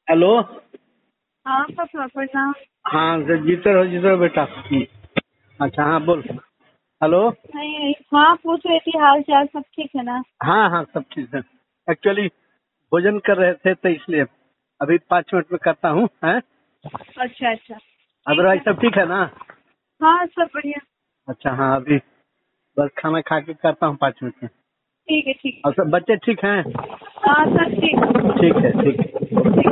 Hello. हाँ पापा प्रणाम। हाँ जीते रहो बेटा। अच्छा हाँ बोल। हेलो। नहीं हाँ पूछ रही थी हाल चाल सब ठीक है ना। हाँ हाँ सब ठीक है। एक्चुअली भोजन कर रहे थे तो इसलिए अभी 5 मिनट में करता हूँ। हैं अच्छा अच्छा ठीक अदरवाइज है। सब ठीक है ना। हाँ सब बढ़िया। अच्छा हाँ अभी बस खाना खा के करता हूँ 5 मिनट में। ठीक है ठीक और सब बच्चे ठीक हैं। है। हाँ सब ठीक। ठीक है ठीक है।